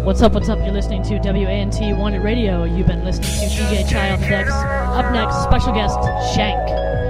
What's up? You're listening to WANT Wanted Radio. You've been listening to DJ Chai on the decks. Up next, special guest, Shank.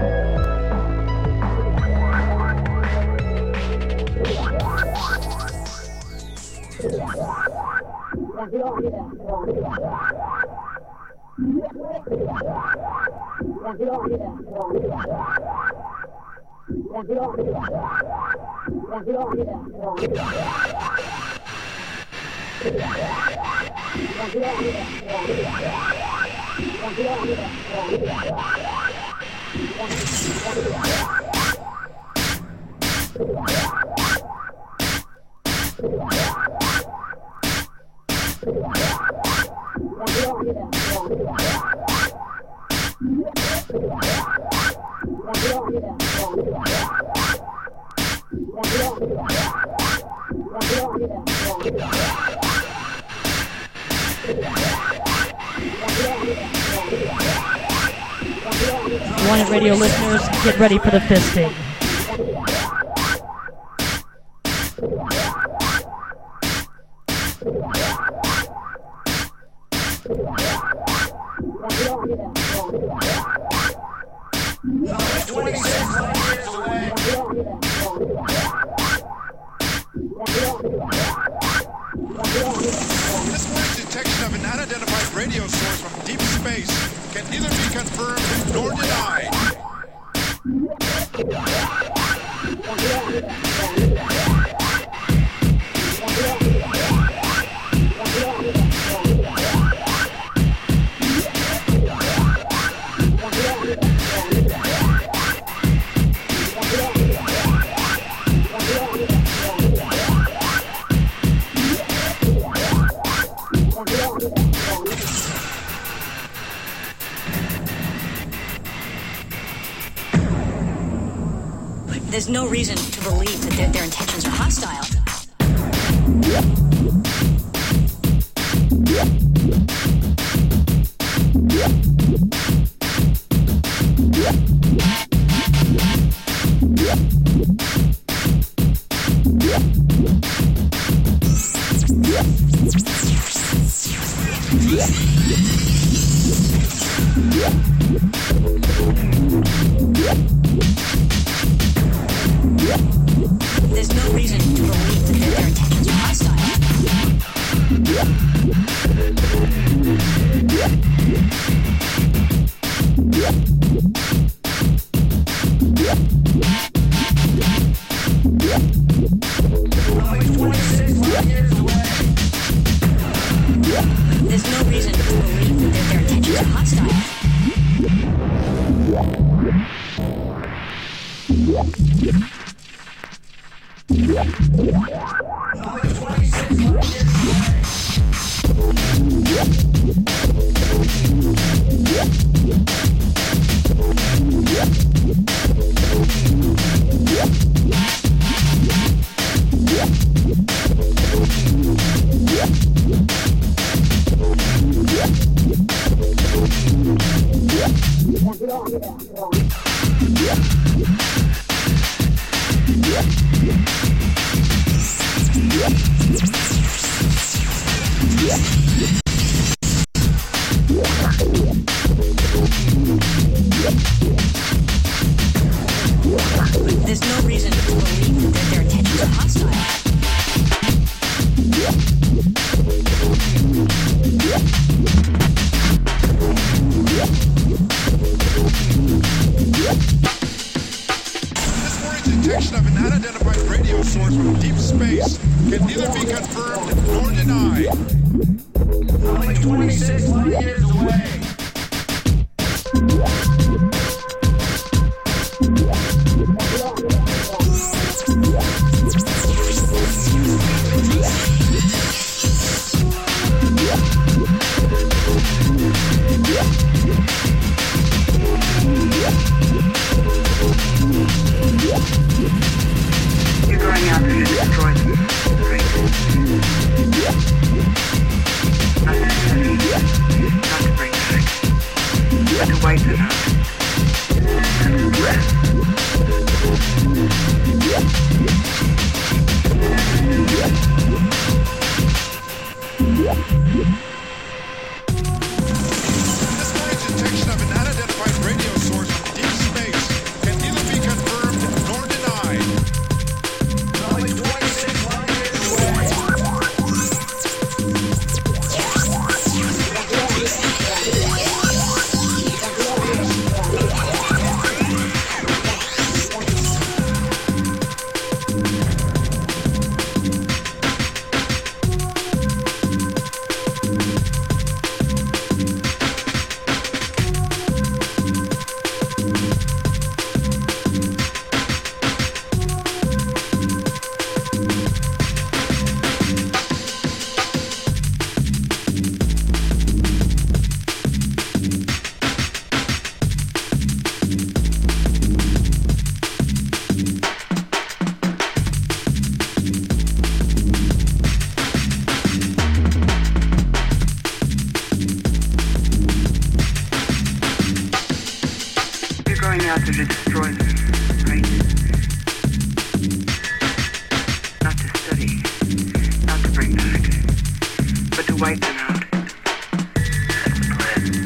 Wanted Radio listeners, get ready for the fisting. This morning's detection of an unidentified radio source from deep space can neither be confirmed nor denied. There's no reason to believe that their intentions are hostile. There's no reason to believe that their intentions are hostile. There's no reason to believe that their intentions are hostile. There's no reason to believe that their intentions are hostile. This morning's detection of an unidentified radio source from deep space can neither be confirmed nor denied. Only 26 light years away. You're going out there to destroy them. Right? Not necessarily. Not to bring back. But to wipe them out. destroy them, right? Not to study, not to bring back, but to wipe them out. That's the plan.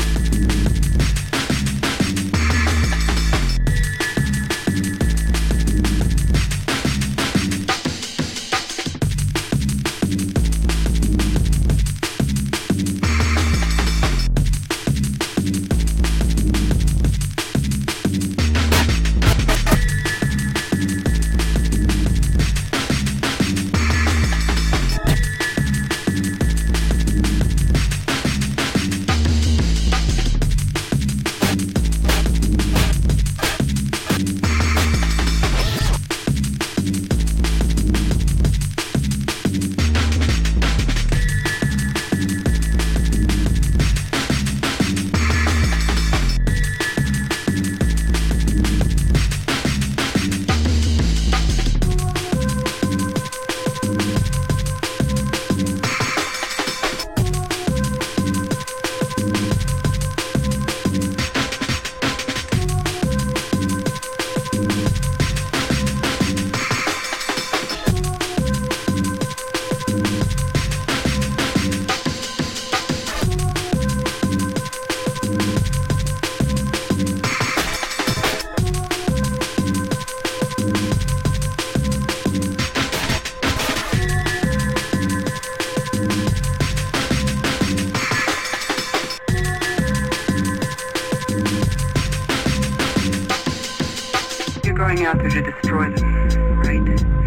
Out there to destroy them, right?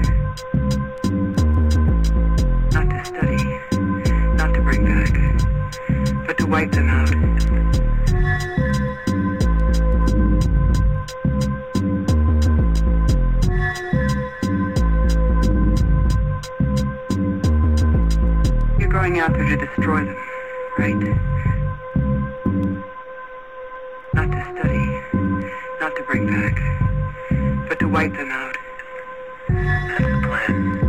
Not to study, not to bring back, but to wipe them out. You're going out there to destroy them, right? Not to study, not to bring back, but to wipe them out. That's the plan.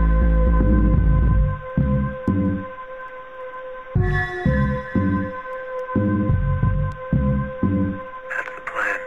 That's the plan.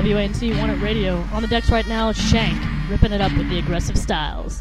WANT Wanted Radio. On the decks right now, Shank, ripping it up with the aggressive styles.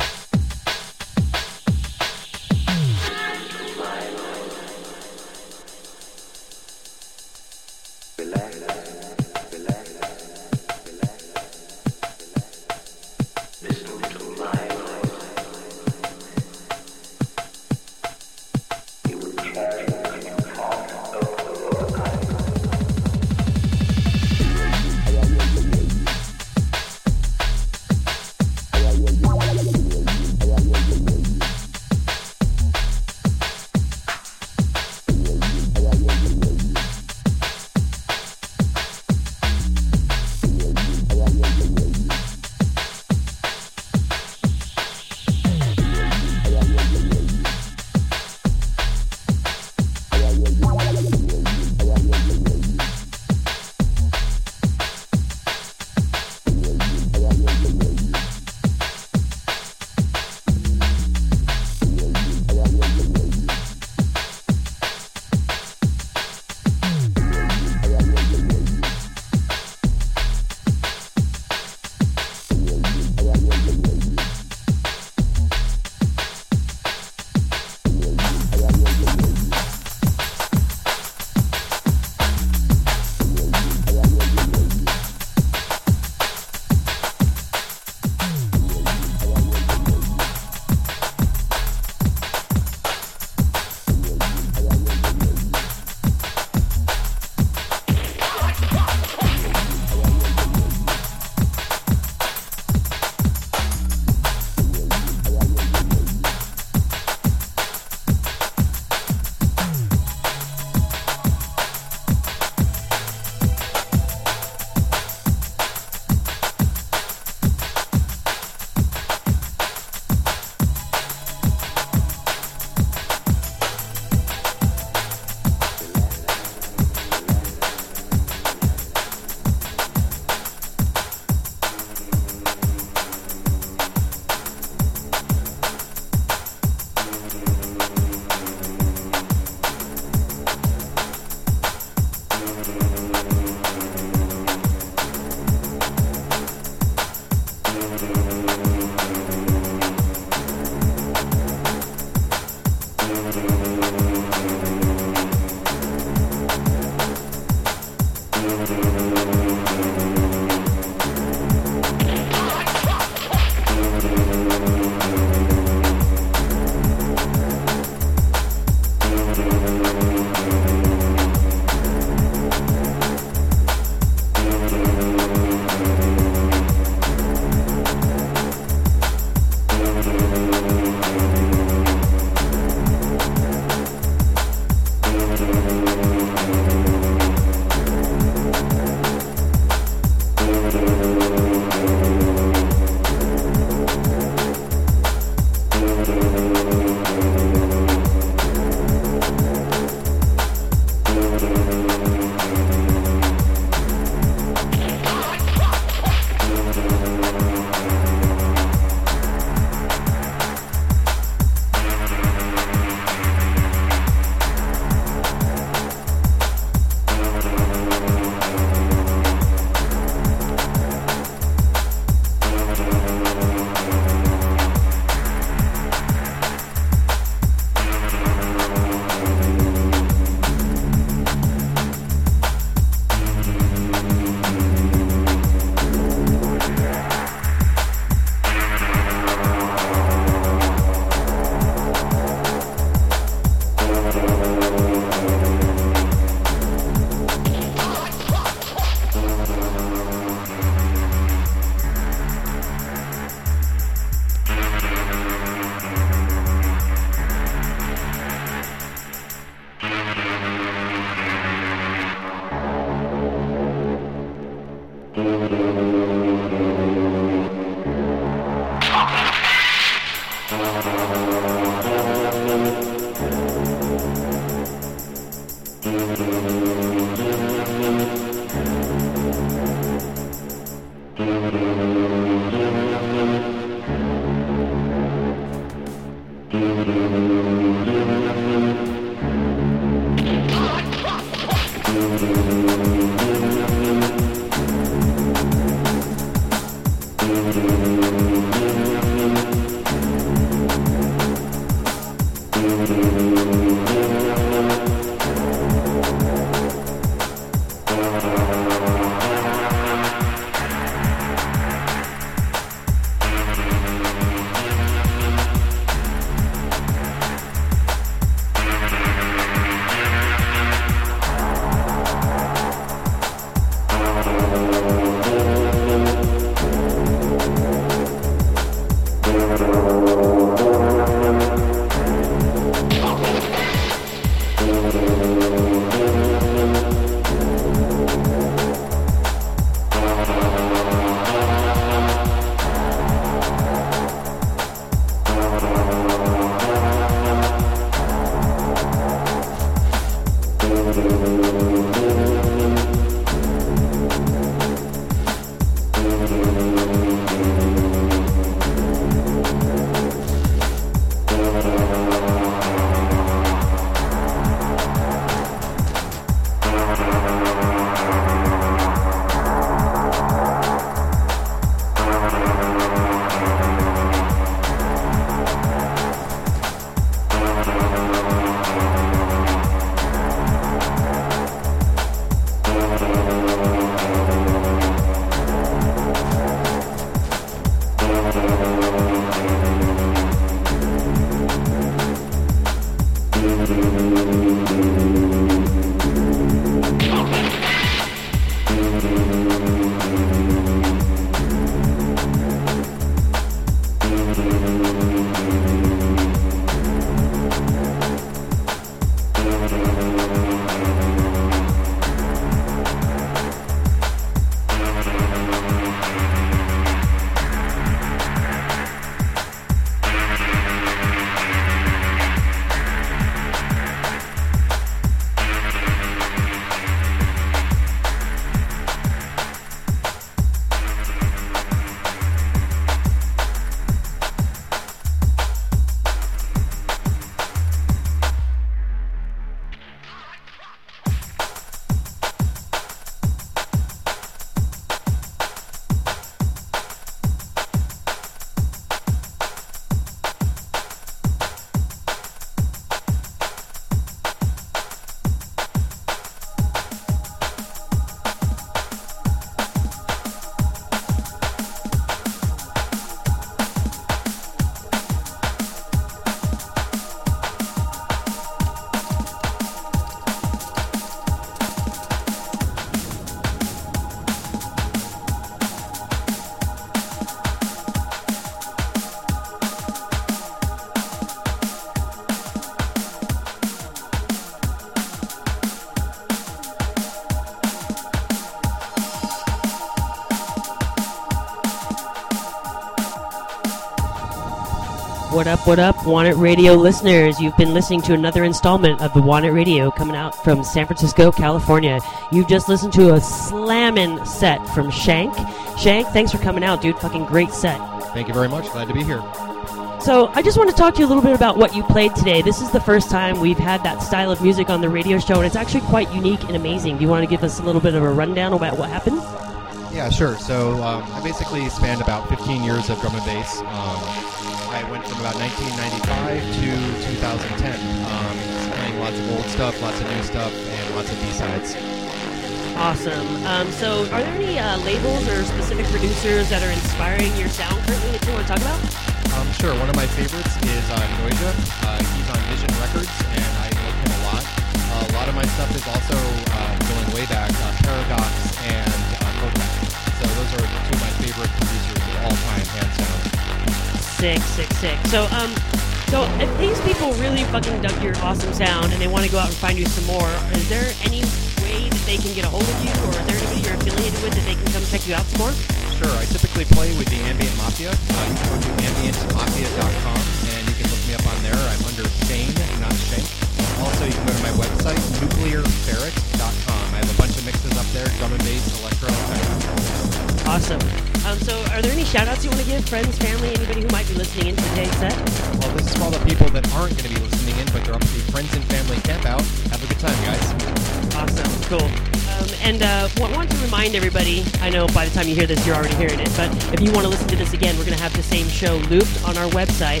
What up, Wanted Radio listeners? You've been listening to another installment of the Wanted Radio coming out from San Francisco, California. You've just listened to a slammin' set from Shank. Shank, thanks for coming out, dude. Fucking great set. Thank you very much. Glad to be here. So I just want to talk to you a little bit about what you played today. This is the first time we've had that style of music on the radio show, and it's actually quite unique and amazing. Do you want to give us a little bit of a rundown about what happened? Yeah, sure. So I basically spanned about 15 years of drum and bass. I went from about 1995 to 2010, playing lots of old stuff, lots of new stuff, and lots of B-sides. Awesome. So are there any labels or specific producers that are inspiring your sound currently that you want to talk about? Sure. One of my favorites is Noisia. He's on Vision Records, and I like him a lot. A lot of my stuff is also going way back, Paradox and Kodak. So those are two of my favorite producers of all time, hands down. Sick. So if these people really fucking dug your awesome sound and they want to go out and find you some more, is there any way that they can get a hold of you, or is there anybody you're affiliated with that they can come check you out some more? Sure. I typically play with the Ambient Mafia. You can go to ambientmafia.com and you can look me up on there. I'm under Shane, not Shank. Also, you can go to my website, nuclearferret.com. I have a bunch of mixes up there, drum and bass, electro, and Awesome. So are there any shout-outs you want to give? Friends, family, anybody who might be listening in to today's set? Well, this is for all the people that aren't going to be listening in, but they're up to the friends and family camp out. Have a good time, guys. Awesome. Cool. And want to remind everybody, I know by the time you hear this, you're already hearing it, but if you want to listen to this again, we're going to have the same show looped on our website,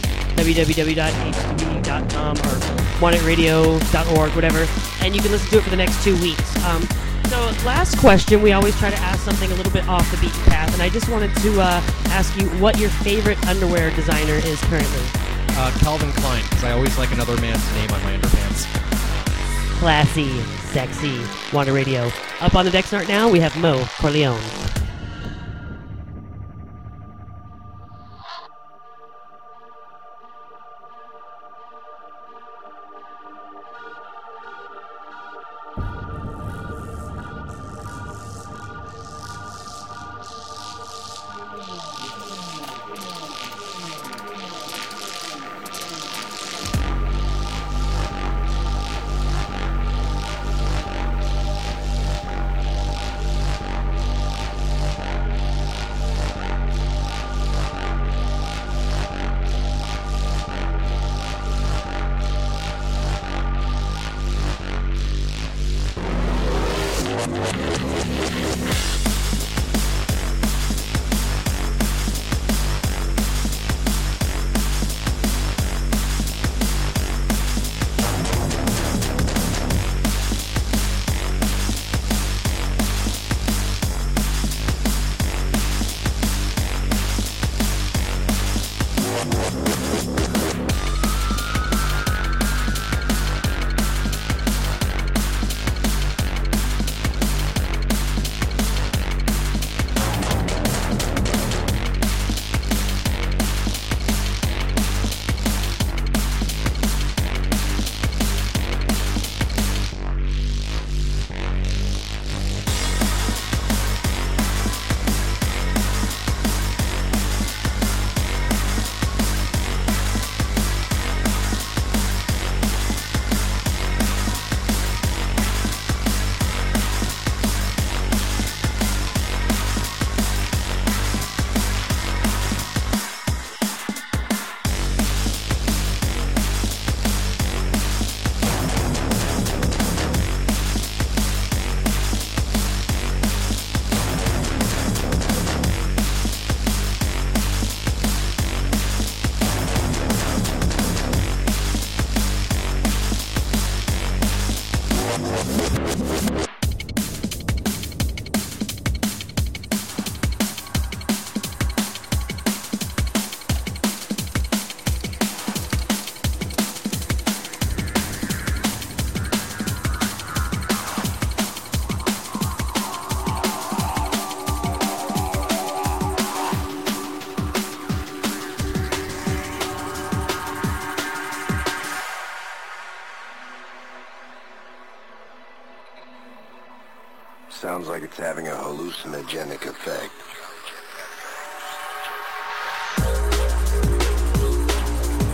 www.htv.com or wantedradio.org, whatever, and you can listen to it for the next 2 weeks. So last question, we always try to ask something a little bit off the beaten path, and I just wanted to ask you what your favorite underwear designer is currently. Calvin Klein, because I always like another man's name on my underpants. Classy, sexy, Wanted Radio. Up on the Dexnart now, we have Mo Corleone. Sounds like it's having a hallucinogenic effect.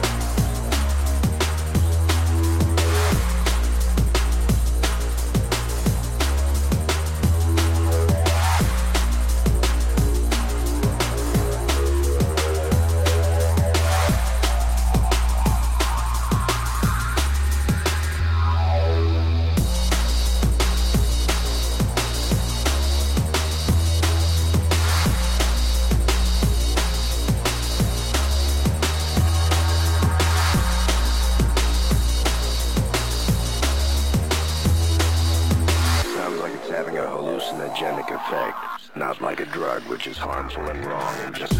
hallucinogenic effect, not like a drug which is harmful and wrong and just...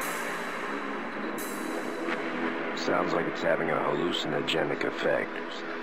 Sounds like it's having a hallucinogenic effect.